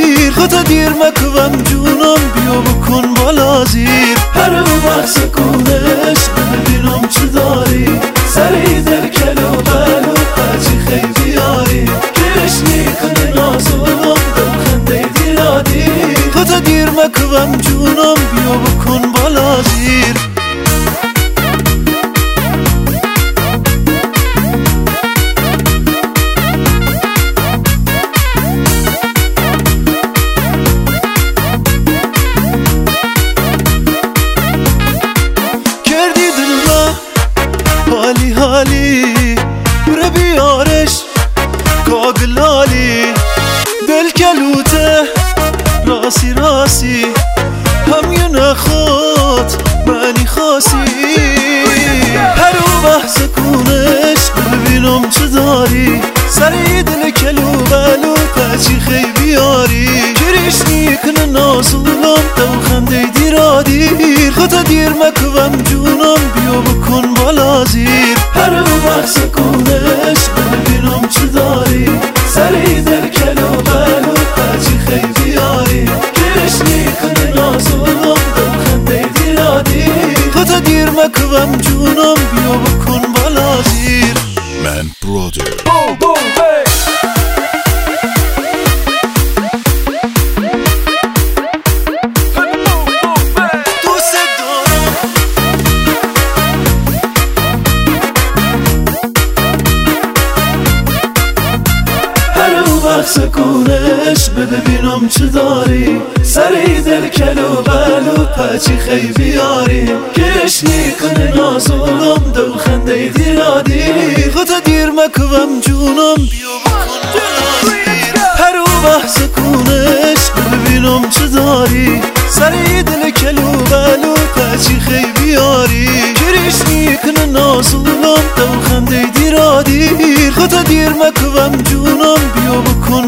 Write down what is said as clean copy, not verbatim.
دیر خدا دیر مکوم جونم بیا بکن بالا زیر هر وقت سکونش ببینم چه داری سری در کلو بلو پچی خیلی بیاری گرش میکنه نازولم دم خنده دیرا دیر خدا دیر مکوم جونم بیا بکن بالا زیر حالی حالی بره بیارش کاغلالی دل کلوته راسی راسی هم یه نخواد منی خاصی هر بحث کنش ببینم چه داری سری دل کلو بلو پچی خیلی بیاری گریش میکنه نازولم دو خنده دیرا دیر خدا دیر مکوم جونم بیا بکن بالا زیر هر وقت کنش ببینم چه داری سری دل کلو بلو پچی خیلی بیاری گریش میکنه نازولم دو خنده دیرا دیر خدا دیر مکوم جونم بیا بکن بالا زیر من برادر Boom, boom, hey. سکونش ببینم چه داری سری دل کلو بلو پچی خیلی بیاری گرش میکنه نازولم دو خنده دیرا دیر خدا دیر مکوم جونم بیا بکن بالا زیر هر بحث کنش ببینم چه داری سری دل کلو بلو پچی خیلی بیاری گرش میکنه نازولم دو خنده دیرا دیر خدا دیر مکوم جونم بیا بکن